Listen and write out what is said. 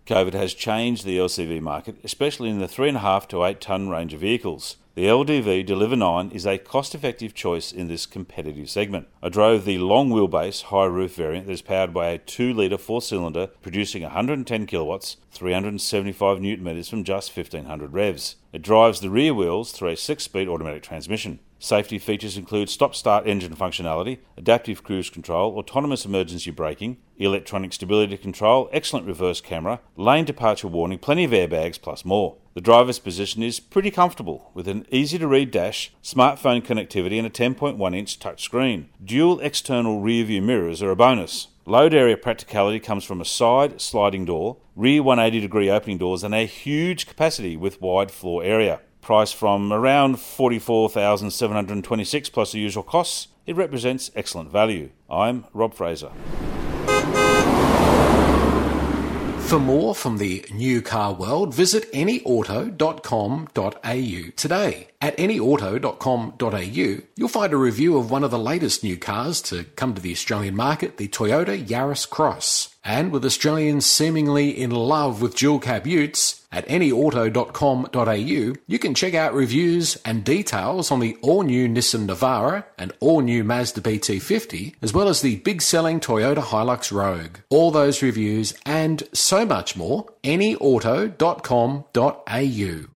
COVID has changed the LCV market, especially in the 3.5 to 8 tonne range of vehicles. The LDV Deliver 9 is a cost-effective choice in this competitive segment. I drove the long wheelbase high roof variant that is powered by a 2-litre 4-cylinder producing 110 kilowatts, 375 newton metres from just 1500 revs. It drives the rear wheels through a 6-speed automatic transmission. Safety features include stop-start engine functionality, adaptive cruise control, autonomous emergency braking, electronic stability control, excellent reverse camera, lane departure warning, plenty of airbags, plus more. The driver's position is pretty comfortable, with an easy-to-read dash, smartphone connectivity and a 10.1-inch touchscreen. Dual external rear-view mirrors are a bonus. Load area practicality comes from a side sliding door, rear 180-degree opening doors and a huge capacity with wide floor area. Price from around $44,726 plus the usual costs, it represents excellent value. I'm Rob Fraser. For more from the new car world, visit anyauto.com.au today. At anyauto.com.au, you'll find a review of one of the latest new cars to come to the Australian market, the Toyota Yaris Cross. And with Australians seemingly in love with dual cab utes, at anyauto.com.au, you can check out reviews and details on the all-new Nissan Navara and all-new Mazda BT50, as well as the big-selling Toyota Hilux Rogue. All those reviews and so much more, anyauto.com.au.